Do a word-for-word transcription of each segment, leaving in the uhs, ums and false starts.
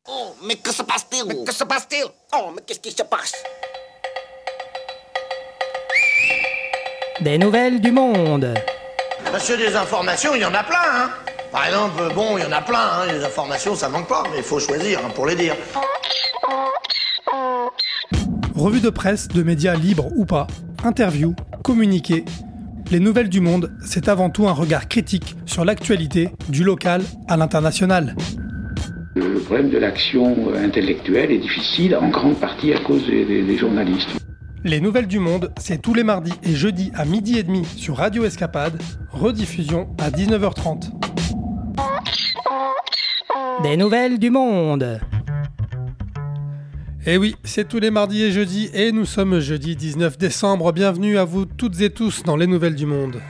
Oh, mais que se passe-t-il? Mais que se passe-t-il? Oh, mais qu'est-ce qui se passe? Des nouvelles du monde. Monsieur, des informations, il y en a plein, hein. Par exemple, bon, il y en a plein, hein. Les informations, ça manque pas, mais il faut choisir hein, pour les dire. Revue de presse de médias libres ou pas, interviews, communiqués. Les nouvelles du monde, c'est avant tout un regard critique sur l'actualité, du local à l'international. Le problème de l'action intellectuelle est difficile, en grande partie à cause des, des, des journalistes. Les nouvelles du monde, c'est tous les mardis et jeudis à midi et demi sur Radio Escapade, rediffusion à dix-neuf heures trente. Des nouvelles du monde. Et oui, c'est tous les mardis et jeudis et nous sommes jeudi dix-neuf décembre. Bienvenue à vous toutes et tous dans les nouvelles du monde.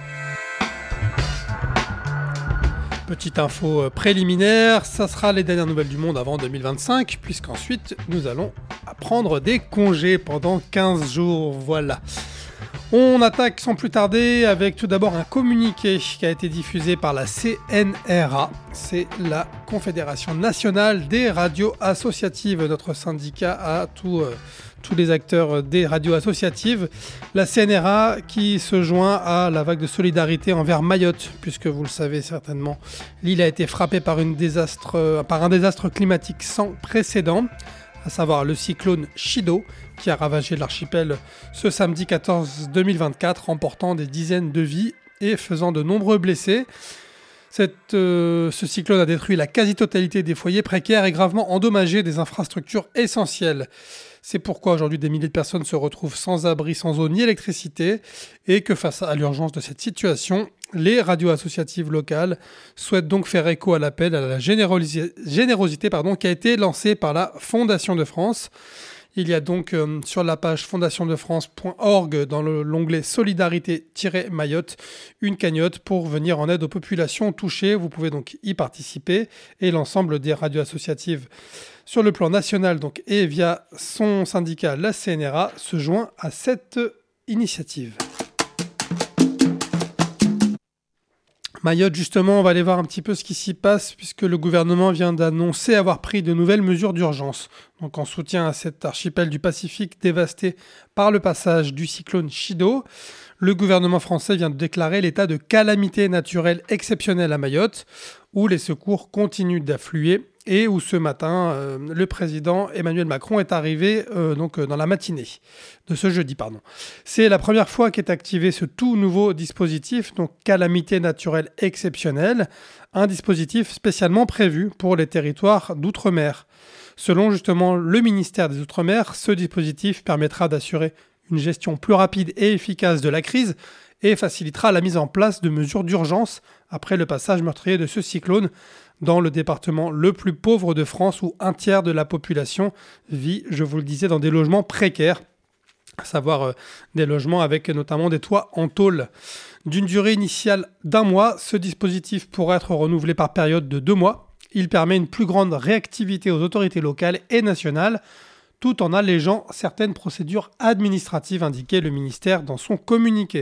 Petite info préliminaire, ça sera les dernières nouvelles du monde avant deux mille vingt-cinq, puisqu'ensuite nous allons prendre des congés pendant quinze jours, voilà. On attaque sans plus tarder avec tout d'abord un communiqué qui a été diffusé par la C N R A, c'est la Confédération Nationale des Radios Associatives, notre syndicat à tout... Euh, tous les acteurs des radios associatives. La C N R A qui se joint à la vague de solidarité envers Mayotte, puisque vous le savez certainement, l'île a été frappée par, une désastre, par un désastre climatique sans précédent, à savoir le cyclone Chido, qui a ravagé l'archipel ce samedi quatorze deux mille vingt-quatre, emportant des dizaines de vies et faisant de nombreux blessés. Cette, euh, ce cyclone a détruit la quasi-totalité des foyers précaires et gravement endommagé des infrastructures essentielles. C'est pourquoi aujourd'hui des milliers de personnes se retrouvent sans abri, sans eau ni électricité, et que face à l'urgence de cette situation, les radios associatives locales souhaitent donc faire écho à l'appel à la générosité, générosité pardon, qui a été lancé par la Fondation de France. Il y a donc euh, sur la page fondation de france point org, dans le, l'onglet Solidarité-Mayotte, une cagnotte pour venir en aide aux populations touchées. Vous pouvez donc y participer et l'ensemble des radios associatives sur le plan national donc, et via son syndicat, la C N R A, se joint à cette initiative. Mayotte, justement, on va aller voir un petit peu ce qui s'y passe puisque le gouvernement vient d'annoncer avoir pris de nouvelles mesures d'urgence. Donc en soutien à cet archipel du Pacifique dévasté par le passage du cyclone Chido, le gouvernement français vient de déclarer l'état de calamité naturelle exceptionnelle à Mayotte, où les secours continuent d'affluer et où ce matin, euh, le président Emmanuel Macron est arrivé euh, donc, euh, dans la matinée de ce jeudi. Pardon. C'est la première fois qu'est activé ce tout nouveau dispositif, donc calamité naturelle exceptionnelle, un dispositif spécialement prévu pour les territoires d'outre-mer. Selon justement le ministère des Outre-mer, ce dispositif permettra d'assurer une gestion plus rapide et efficace de la crise et facilitera la mise en place de mesures d'urgence après le passage meurtrier de ce cyclone dans le département le plus pauvre de France où un tiers de la population vit, je vous le disais, dans des logements précaires, à savoir euh, des logements avec notamment des toits en tôle. D'une durée initiale d'un mois, ce dispositif pourra être renouvelé par période de deux mois. Il permet une plus grande réactivité aux autorités locales et nationales, tout en allégeant certaines procédures administratives, indiquait le ministère dans son communiqué.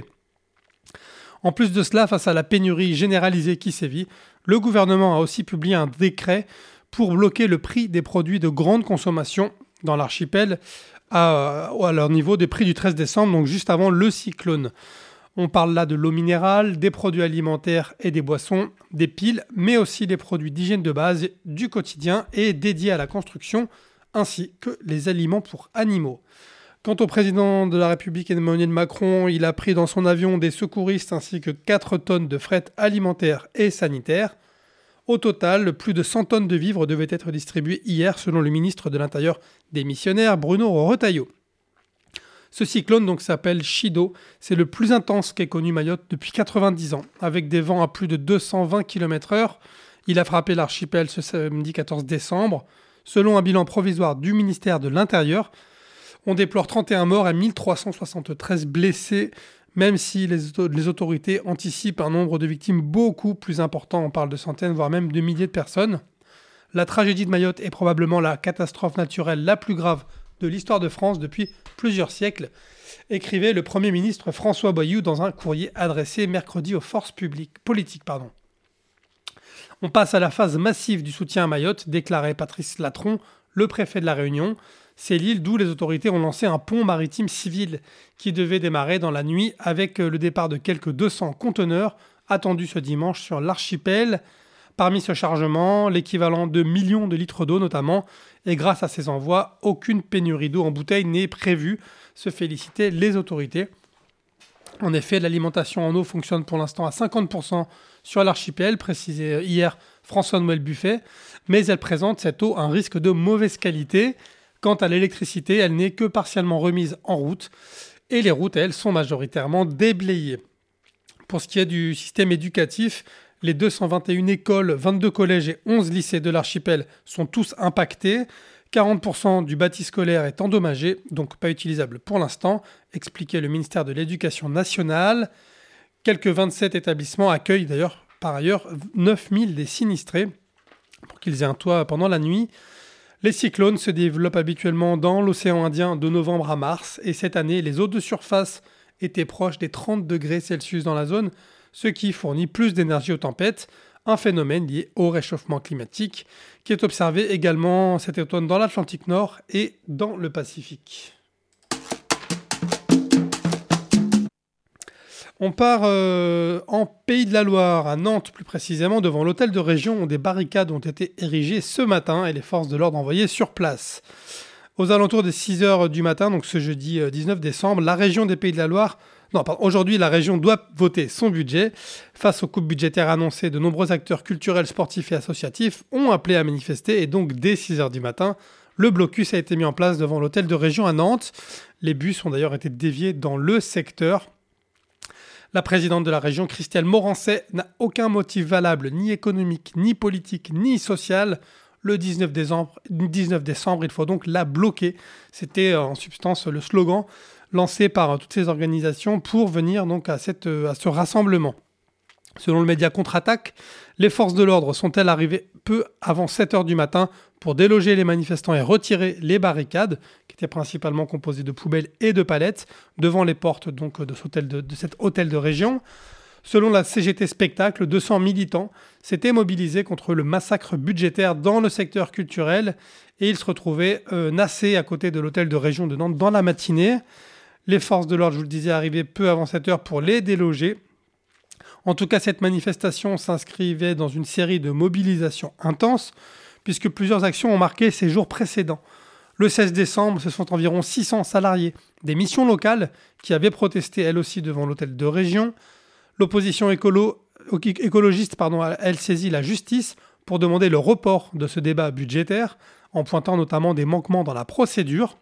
En plus de cela, face à la pénurie généralisée qui sévit, le gouvernement a aussi publié un décret pour bloquer le prix des produits de grande consommation dans l'archipel à, à leur niveau des prix du treize décembre, donc juste avant le cyclone. On parle là de l'eau minérale, des produits alimentaires et des boissons, des piles, mais aussi des produits d'hygiène de base, du quotidien et dédiés à la construction, ainsi que les aliments pour animaux. Quant au président de la République Emmanuel Macron, il a pris dans son avion des secouristes ainsi que quatre tonnes de fret alimentaire et sanitaire. Au total, plus de cent tonnes de vivres devaient être distribuées hier selon le ministre de l'Intérieur démissionnaire Bruno Retailleau. Ce cyclone donc s'appelle Chido, c'est le plus intense qu'ait connu Mayotte depuis quatre-vingt-dix ans, avec des vents à plus de deux cent vingt kilomètres heure. Il a frappé l'archipel ce samedi quatorze décembre. Selon un bilan provisoire du ministère de l'Intérieur, on déplore trente et un morts et mille trois cent soixante-treize blessés, même si les, auto- les autorités anticipent un nombre de victimes beaucoup plus important. On parle de centaines, voire même de milliers de personnes. La tragédie de Mayotte est probablement la catastrophe naturelle la plus grave de l'histoire de France depuis plusieurs siècles, écrivait le Premier ministre François Bayrou dans un courrier adressé mercredi aux forces publiques, politiques. Pardon. On passe à la phase massive du soutien à Mayotte, déclarait Patrice Latron, le préfet de la Réunion. C'est l'île d'où les autorités ont lancé un pont maritime civil qui devait démarrer dans la nuit avec le départ de quelques deux cents conteneurs attendus ce dimanche sur l'archipel. Parmi ce chargement, l'équivalent de millions de litres d'eau notamment, et grâce à ces envois, aucune pénurie d'eau en bouteille n'est prévue, se félicitaient les autorités. En effet, l'alimentation en eau fonctionne pour l'instant à cinquante pour cent sur l'archipel, précisait hier François-Noël Buffet, mais elle présente cette eau un risque de mauvaise qualité. Quant à l'électricité, elle n'est que partiellement remise en route et les routes, elles, sont majoritairement déblayées. Pour ce qui est du système éducatif, les deux cent vingt et une écoles, vingt-deux collèges et onze lycées de l'archipel sont tous impactés. quarante pour cent du bâti scolaire est endommagé, donc pas utilisable pour l'instant, expliquait le ministère de l'Éducation nationale. Quelques vingt-sept établissements accueillent d'ailleurs par ailleurs neuf mille des sinistrés pour qu'ils aient un toit pendant la nuit. Les cyclones se développent habituellement dans l'océan Indien de novembre à mars et cette année, les eaux de surface étaient proches des trente degrés Celsius dans la zone, ce qui fournit plus d'énergie aux tempêtes, un phénomène lié au réchauffement climatique qui est observé également cet automne dans l'Atlantique Nord et dans le Pacifique. On part euh, en Pays de la Loire, à Nantes plus précisément, devant l'hôtel de région où des barricades ont été érigées ce matin et les forces de l'ordre envoyées sur place. Aux alentours des six heures du matin, donc ce jeudi dix-neuf décembre, la région des Pays de la Loire, non pardon, aujourd'hui la région doit voter son budget. Face aux coupes budgétaires annoncées, de nombreux acteurs culturels, sportifs et associatifs ont appelé à manifester et donc dès six heures du matin, le blocus a été mis en place devant l'hôtel de région à Nantes. Les bus ont d'ailleurs été déviés dans le secteur. La présidente de la région, Christelle Morancet, n'a aucun motif valable, ni économique, ni politique, ni social. Le dix-neuf décembre, dix-neuf décembre, il faut donc la bloquer. C'était en substance le slogan lancé par toutes ces organisations pour venir donc à, cette, à ce rassemblement. Selon le média Contre-Attaque, les forces de l'ordre sont-elles arrivées peu avant sept heures du matin pour déloger les manifestants et retirer les barricades, qui étaient principalement composées de poubelles et de palettes, devant les portes donc, de, cet hôtel de, de cet hôtel de région. Selon la C G T Spectacle, deux cents militants s'étaient mobilisés contre le massacre budgétaire dans le secteur culturel et ils se retrouvaient euh, nassés à côté de l'hôtel de région de Nantes dans la matinée. Les forces de l'ordre, je vous le disais, arrivaient peu avant sept heures pour les déloger. En tout cas, cette manifestation s'inscrivait dans une série de mobilisations intenses, puisque plusieurs actions ont marqué ces jours précédents. Le seize décembre, ce sont environ six cents salariés des missions locales qui avaient protesté elles aussi devant l'hôtel de région. L'opposition écolo, écologiste pardon, elle saisit la justice pour demander le report de ce débat budgétaire, en pointant notamment des manquements dans la procédure.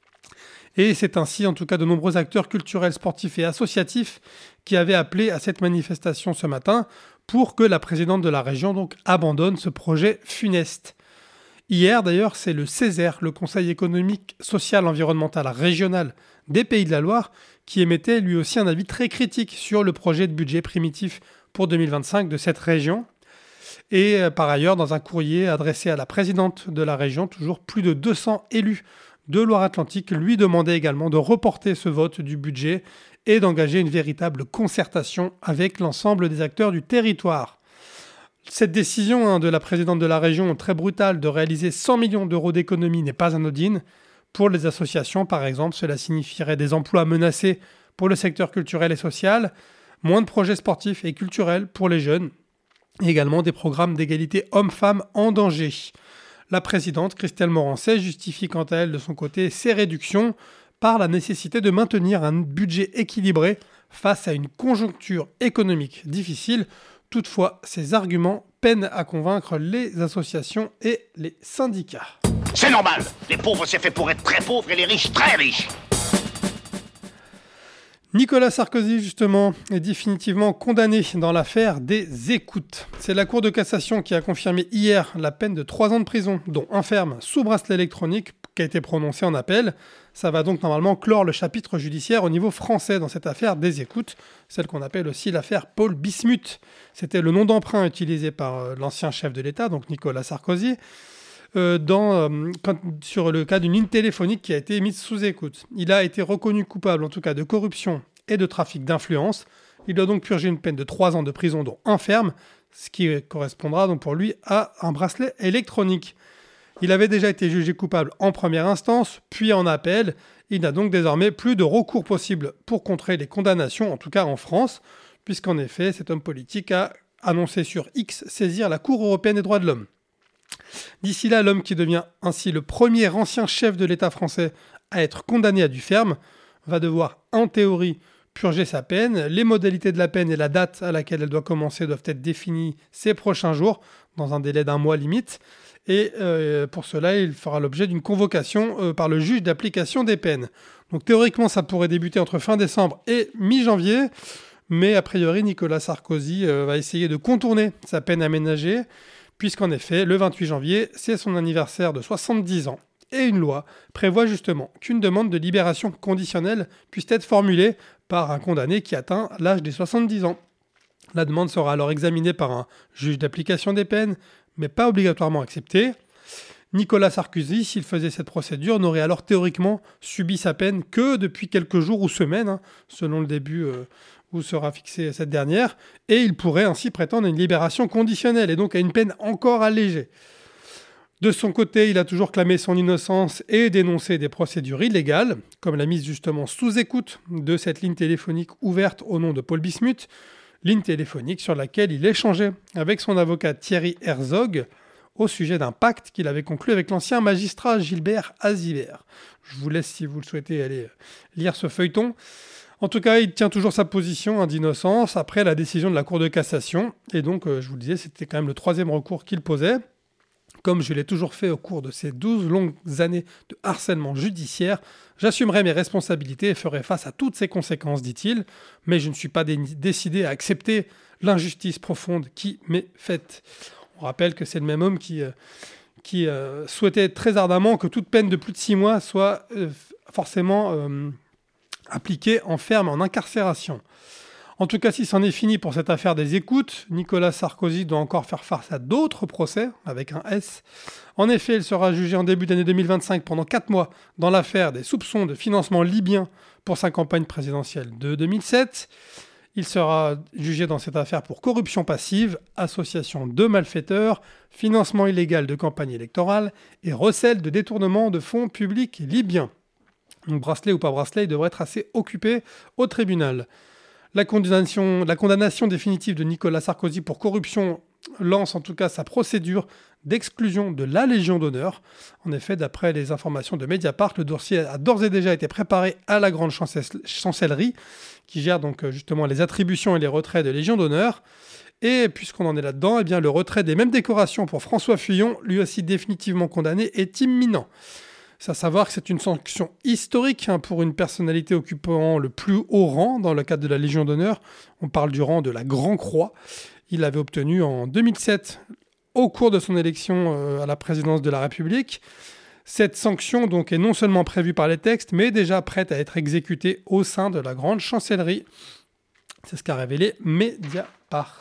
Et c'est ainsi, en tout cas, de nombreux acteurs culturels, sportifs et associatifs qui avaient appelé à cette manifestation ce matin pour que la présidente de la région donc abandonne ce projet funeste. Hier, d'ailleurs, c'est le Césaire, le Conseil économique, social, environnemental, régional des Pays de la Loire, qui émettait lui aussi un avis très critique sur le projet de budget primitif pour deux mille vingt-cinq de cette région. Et euh, par ailleurs, dans un courrier adressé à la présidente de la région, toujours plus de deux cents élus de Loire-Atlantique lui demandaient également de reporter ce vote du budget et d'engager une véritable concertation avec l'ensemble des acteurs du territoire. Cette décision hein, de la présidente de la région, très brutale, de réaliser cent millions d'euros d'économies n'est pas anodine. Pour les associations, par exemple, cela signifierait des emplois menacés pour le secteur culturel et social, moins de projets sportifs et culturels pour les jeunes, et également des programmes d'égalité hommes-femmes en danger. La présidente, Christelle Morancet, justifie quant à elle de son côté ces réductions par la nécessité de maintenir un budget équilibré face à une conjoncture économique difficile. Toutefois, ces arguments peinent à convaincre les associations et les syndicats. C'est normal. Les pauvres, c'est fait pour être très pauvres et les riches, très riches. Nicolas Sarkozy, justement, est définitivement condamné dans l'affaire des écoutes. C'est la Cour de cassation qui a confirmé hier la peine de trois ans de prison, dont un ferme sous bracelet électronique, qui a été prononcée en appel. Ça va donc normalement clore le chapitre judiciaire au niveau français dans cette affaire des écoutes, celle qu'on appelle aussi l'affaire Paul Bismuth. C'était le nom d'emprunt utilisé par l'ancien chef de l'État, donc Nicolas Sarkozy, euh, dans, euh, quand, sur le cas d'une ligne téléphonique qui a été mise sous écoute. Il a été reconnu coupable, en tout cas, de corruption et de trafic d'influence. Il doit donc purger une peine de trois ans de prison, dont un ferme. ce qui correspondra donc pour lui à un bracelet électronique. Il avait déjà été jugé coupable en première instance, puis en appel. Il n'a donc désormais plus de recours possible pour contrer les condamnations, en tout cas en France, puisqu'en effet, cet homme politique a annoncé sur X saisir la Cour européenne des droits de l'homme. D'ici là, l'homme qui devient ainsi le premier ancien chef de l'État français à être condamné à du ferme va devoir, en théorie, purger sa peine. Les modalités de la peine et la date à laquelle elle doit commencer doivent être définies ces prochains jours, dans un délai d'un mois limite. Et euh, pour cela, il fera l'objet d'une convocation euh, par le juge d'application des peines. Donc théoriquement, ça pourrait débuter entre fin décembre et mi-janvier, mais a priori, Nicolas Sarkozy euh, va essayer de contourner sa peine aménagée, puisqu'en effet, le vingt-huit janvier, c'est son anniversaire de soixante-dix ans. Et une loi prévoit justement qu'une demande de libération conditionnelle puisse être formulée par un condamné qui atteint l'âge des soixante-dix ans. La demande sera alors examinée par un juge d'application des peines, mais pas obligatoirement acceptée. Nicolas Sarkozy, s'il faisait cette procédure, n'aurait alors théoriquement subi sa peine que depuis quelques jours ou semaines, hein, selon le début euh, où sera fixée cette dernière, et il pourrait ainsi prétendre à une libération conditionnelle, et donc à une peine encore allégée. De son côté, il a toujours clamé son innocence et dénoncé des procédures illégales, comme la mise justement sous écoute de cette ligne téléphonique ouverte au nom de Paul Bismuth, ligne téléphonique sur laquelle il échangeait avec son avocat Thierry Herzog au sujet d'un pacte qu'il avait conclu avec l'ancien magistrat Gilbert Azivert. Je vous laisse, si vous le souhaitez, aller lire ce feuilleton. En tout cas, il tient toujours sa position hein, d'innocence après la décision de la Cour de cassation. Et donc, euh, je vous le disais, c'était quand même le troisième recours qu'il posait. Comme je l'ai toujours fait au cours de ces douze longues années de harcèlement judiciaire, j'assumerai mes responsabilités et ferai face à toutes ces conséquences, dit-il, mais je ne suis pas dé- décidé à accepter l'injustice profonde qui m'est faite. On rappelle que c'est le même homme qui, euh, qui euh, souhaitait très ardemment que toute peine de plus de six mois soit euh, forcément euh, appliquée en ferme, en incarcération. En tout cas, si c'en est fini pour cette affaire des écoutes, Nicolas Sarkozy doit encore faire face à d'autres procès, avec un S. En effet, il sera jugé en début d'année deux mille vingt-cinq pendant quatre mois dans l'affaire des soupçons de financement libyen pour sa campagne présidentielle de deux mille sept. Il sera jugé dans cette affaire pour corruption passive, association de malfaiteurs, financement illégal de campagne électorale et recel de détournement de fonds publics libyens. Donc bracelet ou pas bracelet, il devrait être assez occupé au tribunal. La condamnation, la condamnation définitive de Nicolas Sarkozy pour corruption lance en tout cas sa procédure d'exclusion de la Légion d'honneur. En effet, d'après les informations de Mediapart, le dossier a d'ores et déjà été préparé à la grande chancellerie, qui gère donc justement les attributions et les retraits de Légion d'honneur. Et puisqu'on en est là-dedans, eh bien, le retrait des mêmes décorations pour François Fillon, lui aussi définitivement condamné, est imminent. C'est à savoir que c'est une sanction historique hein, pour une personnalité occupant le plus haut rang dans le cadre de la Légion d'honneur. On parle du rang de la Grand Croix. Il l'avait obtenu en deux mille sept au cours de son élection euh, à la présidence de la République. Cette sanction donc est non seulement prévue par les textes, mais déjà prête à être exécutée au sein de la grande chancellerie. C'est ce qu'a révélé Mediapart.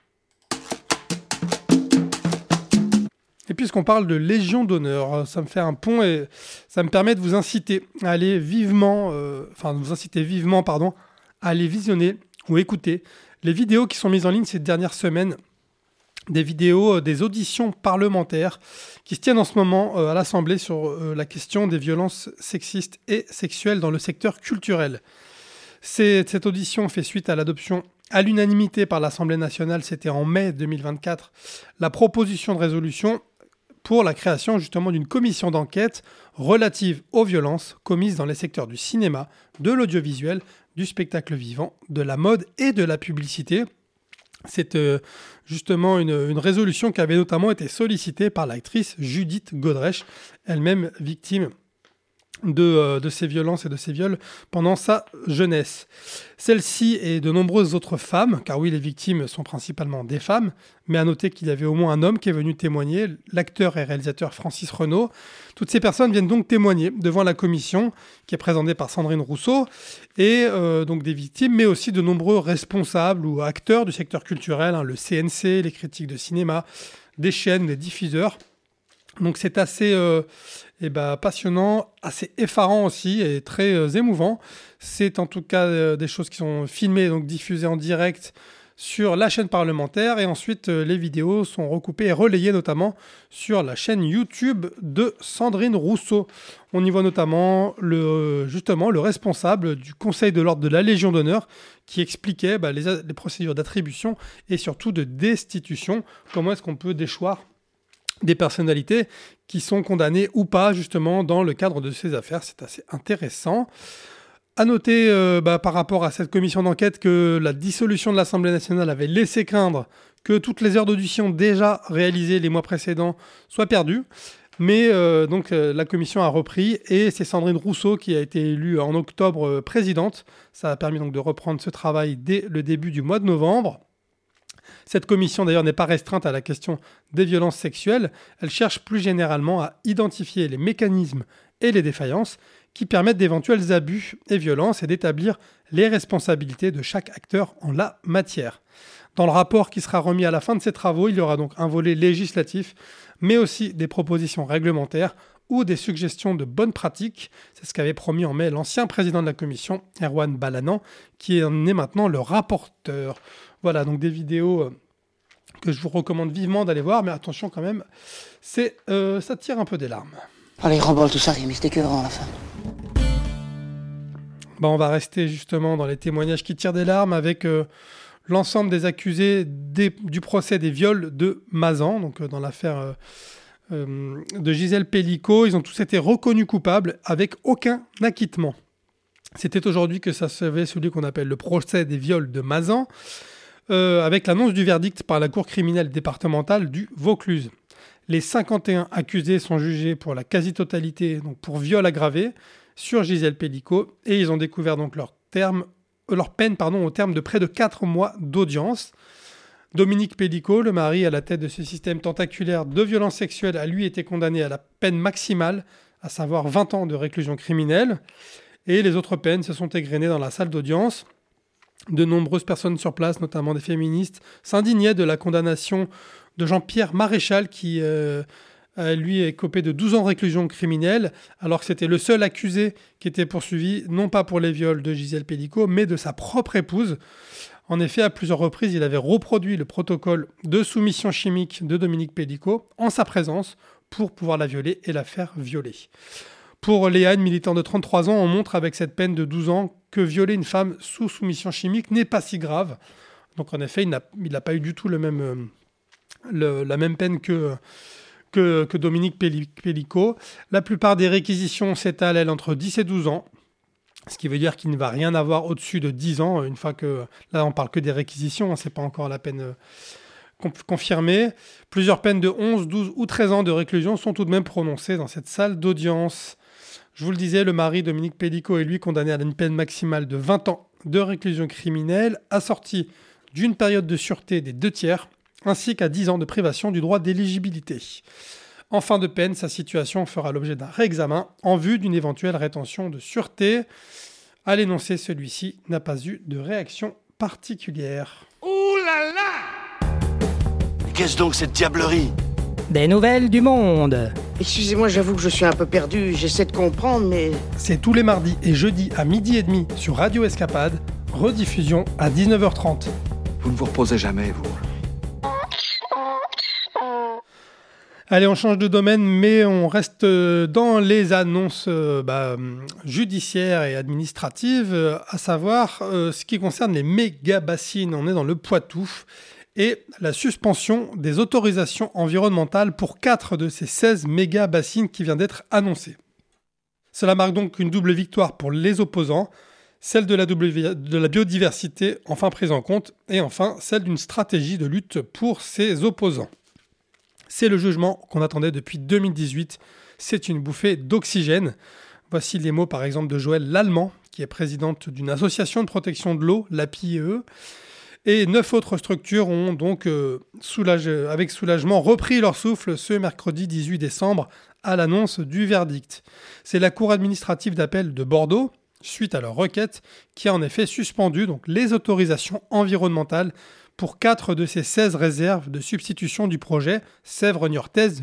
Et puisqu'on parle de Légion d'honneur, ça me fait un pont et ça me permet de vous inciter à aller vivement, euh, enfin de vous inciter vivement, pardon, à aller visionner ou écouter les vidéos qui sont mises en ligne ces dernières semaines, des vidéos euh, des auditions parlementaires qui se tiennent en ce moment euh, à l'Assemblée sur euh, la question des violences sexistes et sexuelles dans le secteur culturel. C'est, cette audition fait suite à l'adoption à l'unanimité par l'Assemblée nationale, c'était en mai deux mille vingt-quatre, la proposition de résolution pour la création justement d'une commission d'enquête relative aux violences commises dans les secteurs du cinéma, de l'audiovisuel, du spectacle vivant, de la mode et de la publicité. C'est euh, justement une, une résolution qui avait notamment été sollicitée par l'actrice Judith Godrèche, elle-même victime de, euh, de ces violences et de ces viols pendant sa jeunesse. Celle-ci et de nombreuses autres femmes, car oui, les victimes sont principalement des femmes, mais à noter qu'il y avait au moins un homme qui est venu témoigner, l'acteur et réalisateur Francis Renaud. Toutes ces personnes viennent donc témoigner devant la commission, qui est présentée par Sandrine Rousseau, et euh, donc des victimes, mais aussi de nombreux responsables ou acteurs du secteur culturel, hein, le C N C, les critiques de cinéma, des chaînes, des diffuseurs. Donc c'est assez euh, eh ben, passionnant, assez effarant aussi et très euh, émouvant. C'est en tout cas euh, des choses qui sont filmées, donc diffusées en direct sur la chaîne parlementaire et ensuite euh, les vidéos sont recoupées et relayées notamment sur la chaîne YouTube de Sandrine Rousseau. On y voit notamment le, justement le responsable du Conseil de l'Ordre de la Légion d'honneur qui expliquait bah, les, les procédures d'attribution et surtout de destitution. Comment est-ce qu'on peut déchoir des personnalités qui sont condamnées ou pas justement dans le cadre de ces affaires. C'est assez intéressant. À noter euh, bah, par rapport à cette commission d'enquête que la dissolution de l'Assemblée nationale avait laissé craindre que toutes les heures d'audition déjà réalisées les mois précédents soient perdues. Mais euh, donc euh, la commission a repris et c'est Sandrine Rousseau qui a été élue en octobre euh, présidente. Ça a permis donc de reprendre ce travail dès le début du mois de novembre. Cette commission d'ailleurs n'est pas restreinte à la question des violences sexuelles. Elle cherche plus généralement à identifier les mécanismes et les défaillances qui permettent d'éventuels abus et violences et d'établir les responsabilités de chaque acteur en la matière. Dans le rapport qui sera remis à la fin de ces travaux, il y aura donc un volet législatif, mais aussi des propositions réglementaires ou des suggestions de bonnes pratiques. C'est ce qu'avait promis en mai l'ancien président de la commission, Erwan Balanant, qui en est maintenant le rapporteur. Voilà, donc des vidéos que je vous recommande vivement d'aller voir, mais attention quand même, c'est, euh, ça tire un peu des larmes. Allez, remballe tout ça, Rémi, c'était que avant la fin. Bah, on va rester justement dans les témoignages qui tirent des larmes avec euh, l'ensemble des accusés des, du procès des viols de Mazan, donc euh, dans l'affaire euh, euh, de Gisèle Pelicot. Ils ont tous été reconnus coupables avec aucun acquittement. C'était aujourd'hui que ça se fait celui qu'on appelle le procès des viols de Mazan, euh, avec l'annonce du verdict par la cour criminelle départementale du Vaucluse. Les cinquante et un accusés sont jugés pour la quasi-totalité, donc pour viol aggravé, sur Gisèle Pelicot, et ils ont découvert donc leur, terme, euh, leur peine pardon, au terme de près de quatre mois d'audience. Dominique Pelicot, le mari à la tête de ce système tentaculaire de violence sexuelle, a lui été condamné à la peine maximale, à savoir vingt ans de réclusion criminelle, et les autres peines se sont égrenées dans la salle d'audience. De nombreuses personnes sur place, notamment des féministes, s'indignaient de la condamnation de Jean-Pierre Maréchal qui, euh, a, lui, est copé de douze ans de réclusion criminelle, alors que c'était le seul accusé qui était poursuivi, non pas pour les viols de Gisèle Pelicot, mais de sa propre épouse. En effet, à plusieurs reprises, il avait reproduit le protocole de soumission chimique de Dominique Pelicot en sa présence pour pouvoir la violer et la faire violer. Pour Léa, une militante de trente-trois ans, on montre avec cette peine de douze ans que violer une femme sous soumission chimique n'est pas si grave. Donc en effet, il n'a, il n'a pas eu du tout le même... Euh, Le, la même peine que, que, que Dominique Pelicot. La plupart des réquisitions s'étalent, elles, entre dix et douze ans, ce qui veut dire qu'il ne va rien avoir au-dessus de dix ans, une fois que... Là, on parle que des réquisitions, hein, ce n'est pas encore la peine euh, confirmée. Plusieurs peines de onze, douze ou treize ans de réclusion sont tout de même prononcées dans cette salle d'audience. Je vous le disais, le mari Dominique Pelicot est lui condamné à une peine maximale de vingt ans de réclusion criminelle, assortie d'une période de sûreté des deux tiers, ainsi qu'à dix ans de privation du droit d'éligibilité. En fin de peine, sa situation fera l'objet d'un réexamen en vue d'une éventuelle rétention de sûreté. À l'énoncé, celui-ci n'a pas eu de réaction particulière. Ouh là là! Qu'est-ce donc cette diablerie? Des nouvelles du monde. Excusez-moi, j'avoue que je suis un peu perdu, j'essaie de comprendre, mais... C'est tous les mardis et jeudis à midi et demi sur Radio Escapade, rediffusion à dix-neuf heures trente. Vous ne vous reposez jamais, vous. Allez, on change de domaine, mais on reste dans les annonces euh, bah, judiciaires et administratives, euh, à savoir euh, ce qui concerne les méga-bassines. On est dans le Poitou et la suspension des autorisations environnementales pour quatre de ces seize méga-bassines qui vient d'être annoncée. Cela marque donc une double victoire pour les opposants, celle de la, double, de la biodiversité enfin prise en compte, et enfin celle d'une stratégie de lutte pour ces opposants. C'est le jugement qu'on attendait depuis deux mille dix-huit. C'est une bouffée d'oxygène. Voici les mots par exemple de Joëlle Lallemand, qui est présidente d'une association de protection de l'eau, l'A P I E E. Et neuf autres structures ont donc, euh, soulage, avec soulagement, repris leur souffle ce mercredi dix-huit décembre à l'annonce du verdict. C'est la Cour administrative d'appel de Bordeaux, suite à leur requête, qui a en effet suspendu donc, les autorisations environnementales pour quatre de ces seize réserves de substitution du projet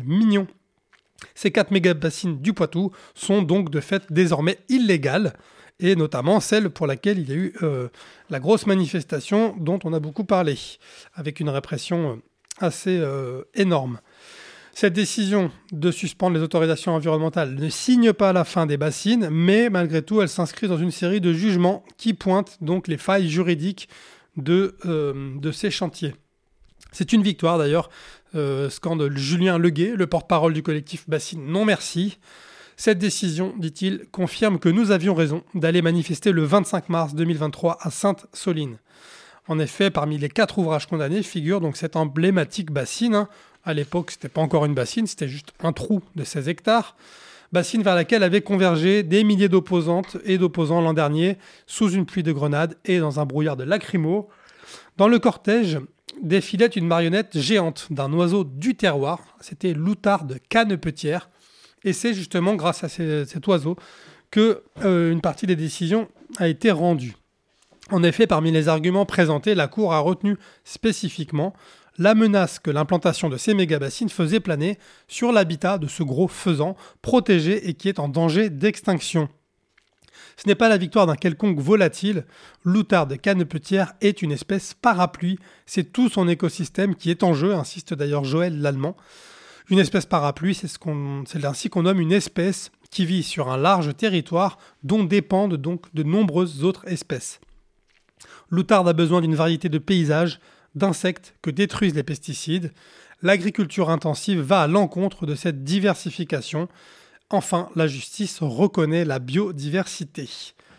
Sèvres-Niortaise-Mignon. Ces quatre méga-bassines du Poitou sont donc de fait désormais illégales et notamment celle pour laquelle il y a eu euh, la grosse manifestation dont on a beaucoup parlé, avec une répression assez euh, énorme. Cette décision de suspendre les autorisations environnementales ne signe pas la fin des bassines, mais malgré tout, elle s'inscrit dans une série de jugements qui pointent donc les failles juridiques de, euh, de ces chantiers. C'est une victoire d'ailleurs, euh, scande Julien Leguet, le porte-parole du collectif Bassines Non Merci. Cette décision, dit-il, confirme que nous avions raison d'aller manifester le vingt-cinq mars deux mille vingt-trois à Sainte-Soline. En effet, parmi les quatre ouvrages condamnés figure donc cette emblématique bassine. Hein. À l'époque, c'était pas encore une bassine, c'était juste un trou de seize hectares. Bassine vers laquelle avaient convergé des milliers d'opposantes et d'opposants l'an dernier, sous une pluie de grenades et dans un brouillard de lacrymos. Dans le cortège défilait une marionnette géante d'un oiseau du terroir, c'était l'outarde cannepetière. Et c'est justement grâce à ces, cet oiseau que euh, une partie des décisions a été rendue. En effet, parmi les arguments présentés, la Cour a retenu spécifiquement la menace que l'implantation de ces méga-bassines faisait planer sur l'habitat de ce gros faisan protégé et qui est en danger d'extinction. Ce n'est pas la victoire d'un quelconque volatile. L'outarde cannepetière est une espèce parapluie. C'est tout son écosystème qui est en jeu, insiste d'ailleurs Joël Lallemand. Une espèce parapluie, c'est, ce qu'on, c'est ainsi qu'on nomme une espèce qui vit sur un large territoire dont dépendent donc de nombreuses autres espèces. L'outarde a besoin d'une variété de paysages, d'insectes que détruisent les pesticides. L'agriculture intensive va à l'encontre de cette diversification. Enfin, la justice reconnaît la biodiversité.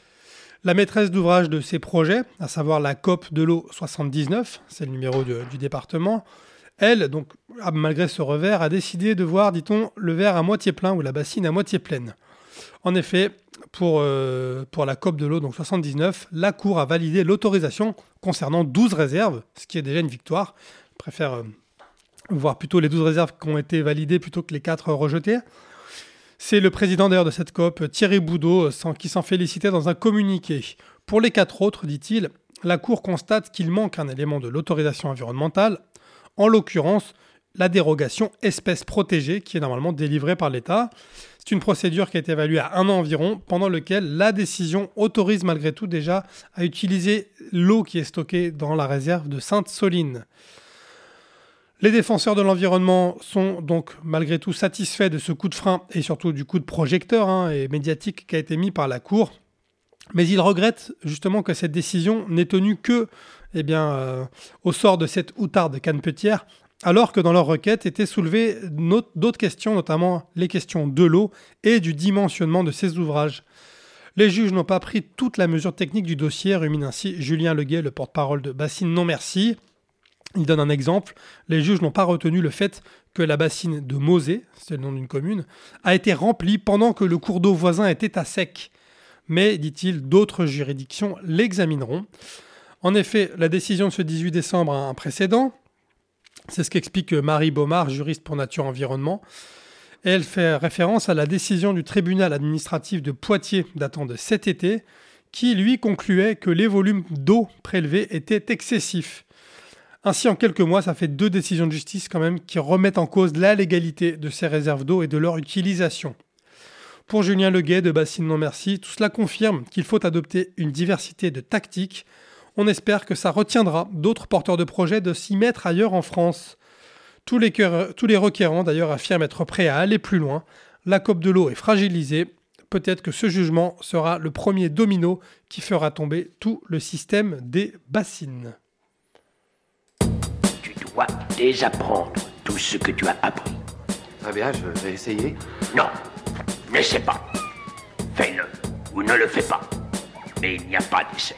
La maîtresse d'ouvrage de ces projets, à savoir la C O P de l'eau soixante-dix-neuf, c'est le numéro de, du département, elle, donc, malgré ce revers, a décidé de voir, dit-on, le verre à moitié plein ou la bassine à moitié pleine. En effet, pour, euh, pour la C O P de l'eau, donc soixante-dix-neuf, la Cour a validé l'autorisation concernant douze réserves, ce qui est déjà une victoire. Je préfère euh, voir plutôt les douze réserves qui ont été validées plutôt que les quatre rejetées. C'est le président d'ailleurs de cette C O P, Thierry Boudot, qui s'en félicitait dans un communiqué. Pour les quatre autres, dit-il, la Cour constate qu'il manque un élément de l'autorisation environnementale, en l'occurrence la dérogation espèce protégée qui est normalement délivrée par l'État. C'est une procédure qui a été évaluée à un an environ, pendant lequel la décision autorise malgré tout déjà à utiliser l'eau qui est stockée dans la réserve de Sainte-Soline. Les défenseurs de l'environnement sont donc malgré tout satisfaits de ce coup de frein et surtout du coup de projecteur hein, et médiatique qui a été mis par la Cour. Mais ils regrettent justement que cette décision n'ait tenu que eh bien, euh, au sort de cette outarde cannepetière, alors que dans leur requête étaient soulevées d'autres questions, notamment les questions de l'eau et du dimensionnement de ces ouvrages. Les juges n'ont pas pris toute la mesure technique du dossier, rumine ainsi Julien Leguet, le porte-parole de Bassines Non Merci. Il donne un exemple. Les juges n'ont pas retenu le fait que la bassine de Mauzé, c'est le nom d'une commune, a été remplie pendant que le cours d'eau voisin était à sec. Mais, dit-il, d'autres juridictions l'examineront. En effet, la décision de ce dix-huit décembre a un précédent. C'est ce qu'explique Marie Baumard, juriste pour Nature Environnement. Et elle fait référence à la décision du tribunal administratif de Poitiers datant de cet été, qui lui concluait que les volumes d'eau prélevés étaient excessifs. Ainsi, en quelques mois, ça fait deux décisions de justice quand même qui remettent en cause la légalité de ces réserves d'eau et de leur utilisation. Pour Julien Leguet de Bassines Non Merci, tout cela confirme qu'il faut adopter une diversité de tactiques. On espère que ça retiendra d'autres porteurs de projets de s'y mettre ailleurs en France. Tous les, coeur, tous les requérants d'ailleurs affirment être prêts à aller plus loin. La C O P de l'eau est fragilisée. Peut-être que ce jugement sera le premier domino qui fera tomber tout le système des bassines. Tu dois désapprendre tout ce que tu as appris. Très bien, je vais essayer. Non, n'essaie pas. Fais-le ou ne le fais pas. Mais il n'y a pas d'essai.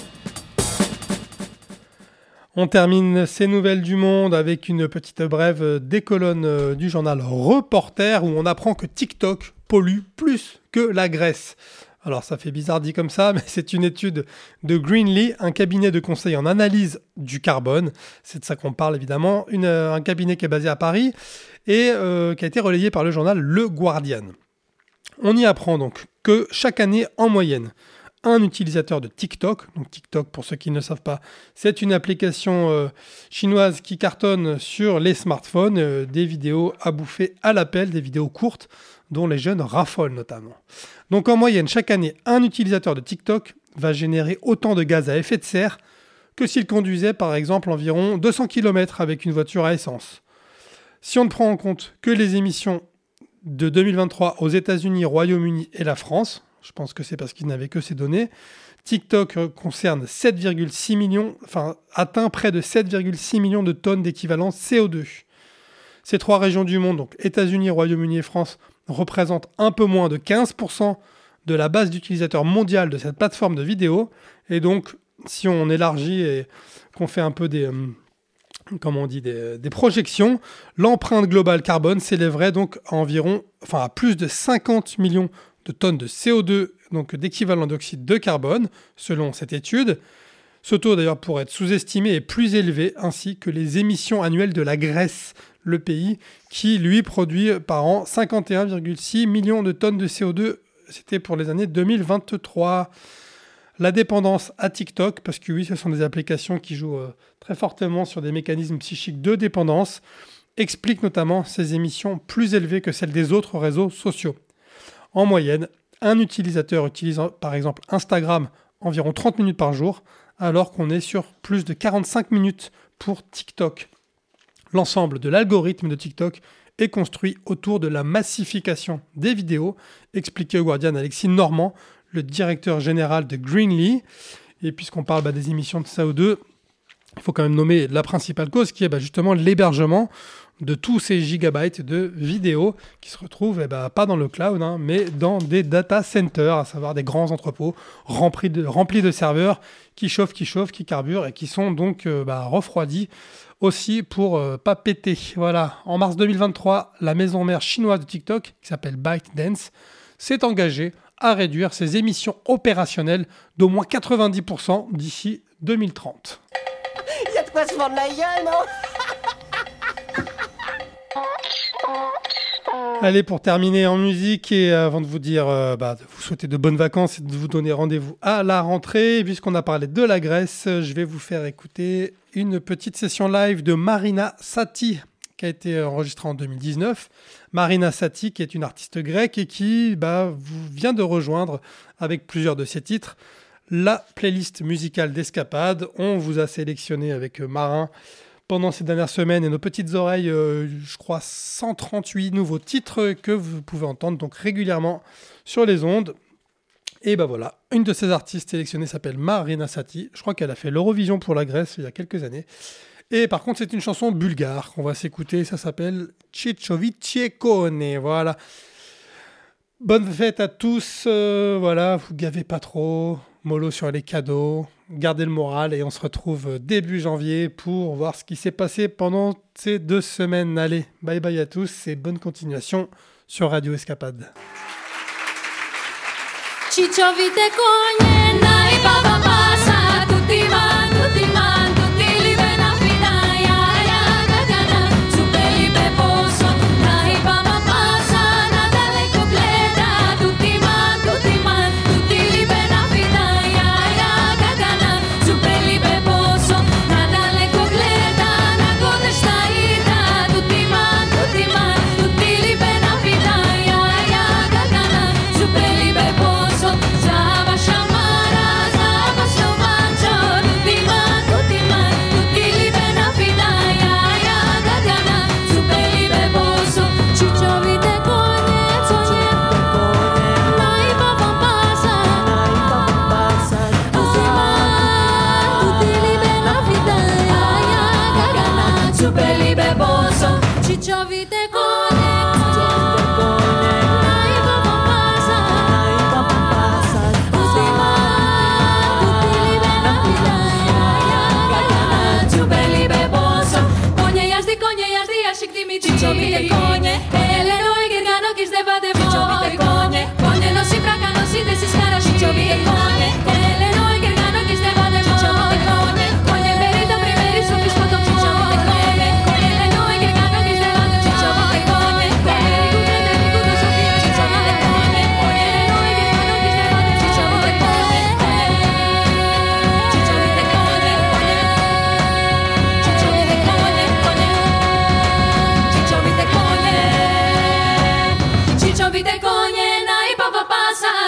On termine ces nouvelles du monde avec une petite brève des colonnes du journal Reporter où on apprend que TikTok pollue plus que la Grèce. Alors ça fait bizarre dit comme ça, mais c'est une étude de Greenly, un cabinet de conseil en analyse du carbone. C'est de ça qu'on parle évidemment. Une, un cabinet qui est basé à Paris et euh, qui a été relayé par le journal Le Guardian. On y apprend donc que chaque année, en moyenne, un utilisateur de TikTok, donc TikTok pour ceux qui ne savent pas, c'est une application euh, chinoise qui cartonne sur les smartphones, euh, des vidéos à bouffer à l'appel, des vidéos courtes, dont les jeunes raffolent notamment. Donc en moyenne, chaque année, un utilisateur de TikTok va générer autant de gaz à effet de serre que s'il conduisait par exemple environ deux cents kilomètres avec une voiture à essence. Si on ne prend en compte que les émissions de deux mille vingt-trois aux États-Unis, Royaume-Uni et la France, je pense que c'est parce qu'ils n'avaient que ces données, TikTok concerne sept virgule six millions, enfin atteint près de sept virgule six millions de tonnes d'équivalent C O deux. Ces trois régions du monde, donc États-Unis, Royaume-Uni et France, représentent un peu moins de quinze pour cent de la base d'utilisateurs mondiale de cette plateforme de vidéo. Et donc, si on élargit et qu'on fait un peu des, euh, comment on dit, des, des projections, l'empreinte globale carbone s'élèverait donc à environ, enfin à plus de cinquante millions de tonnes de C O deux, donc d'équivalent d'oxyde de carbone, selon cette étude. Ce taux d'ailleurs pourrait être sous-estimé et plus élevé, ainsi que les émissions annuelles de la Grèce, le pays qui, lui, produit par an cinquante et un virgule six millions de tonnes de C O deux. C'était pour les années deux mille vingt-trois. La dépendance à TikTok, parce que oui, ce sont des applications qui jouent euh, très fortement sur des mécanismes psychiques de dépendance, explique notamment ces émissions plus élevées que celles des autres réseaux sociaux. En moyenne, un utilisateur utilise par exemple Instagram environ trente minutes par jour, alors qu'on est sur plus de quarante-cinq minutes pour TikTok. L'ensemble de l'algorithme de TikTok est construit autour de la massification des vidéos, expliquait au Guardian Alexis Normand, le directeur général de Greenly. Et puisqu'on parle bah, des émissions de C O deux, il faut quand même nommer la principale cause qui est bah, justement l'hébergement de tous ces gigabytes de vidéos qui se retrouvent eh bah, pas dans le cloud, hein, mais dans des data centers, à savoir des grands entrepôts remplis de, remplis de serveurs qui chauffent, qui chauffent, qui carburent et qui sont donc euh, bah, refroidis aussi pour euh, pas péter. Voilà. En mars deux mille vingt-trois, la maison mère chinoise de TikTok, qui s'appelle ByteDance, s'est engagée à réduire ses émissions opérationnelles d'au moins quatre-vingt-dix pour cent d'ici deux mille trente. Il y a de quoi se fendre la gueule, non? Allez, pour terminer en musique et avant de vous dire, euh, bah, de vous souhaiter de bonnes vacances et de vous donner rendez-vous à la rentrée, puisqu'on a parlé de la Grèce, je vais vous faire écouter une petite session live de Marina Sati, qui a été enregistrée en deux mille dix-neuf. Marina Sati, qui est une artiste grecque et qui bah, vous vient de rejoindre avec plusieurs de ses titres la playlist musicale d'Escapade. On vous a sélectionné avec Marin pendant ces dernières semaines et nos petites oreilles, euh, je crois cent trente-huit nouveaux titres que vous pouvez entendre donc régulièrement sur les ondes. Et ben voilà, une de ces artistes sélectionnées s'appelle Marina Sati. Je crois qu'elle a fait l'Eurovision pour la Grèce il y a quelques années. Et par contre, c'est une chanson bulgare qu'on va s'écouter. Ça s'appelle Tchéchovice Kone. Voilà. Bonne fête à tous. Euh, voilà, vous gavez pas trop. Mollo sur les cadeaux. Gardez le moral et on se retrouve début janvier pour voir ce qui s'est passé pendant ces deux semaines. Allez, bye bye à tous et bonne continuation sur Radio Escapade. Ciccio vite cogliena e baba passa tutti man tutti man tutti li ben affidaya ya gagana su belli be posso dai baba passa Natale completa tutti man tutti man tutti li ben affidaya ya gagana su belli be posso Natale completa na gode staita tutti man tutti man tutti li ben affidaya ya gagana su belli be posso Sava Shama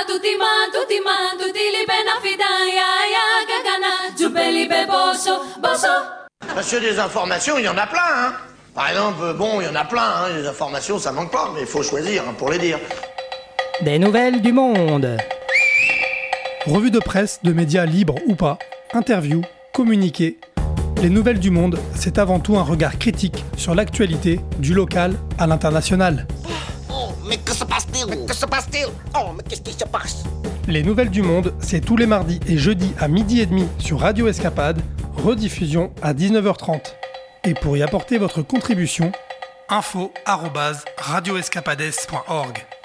tutti man, tutti man, tutti li ben affidaya, ya gagana, giubeli be bosso, bosso. Monsieur, des informations, il y en a plein, hein. Par exemple, bon, il y en a plein, hein. Les informations, ça manque pas, mais il faut choisir hein, pour les dire. Des nouvelles du monde. Revue de presse, de médias libres ou pas, interviews, communiqués. Les nouvelles du monde, c'est avant tout un regard critique sur l'actualité, du local à l'international. Oh, mais que se passe-t-il? Mais que se passe-t-il? Oh, mais qu'est-ce qui se passe? Les nouvelles du monde, c'est tous les mardis et jeudis à midi et demi sur Radio Escapade, rediffusion à dix-neuf heures trente. Et pour y apporter votre contribution, info arobase radio escapades point org.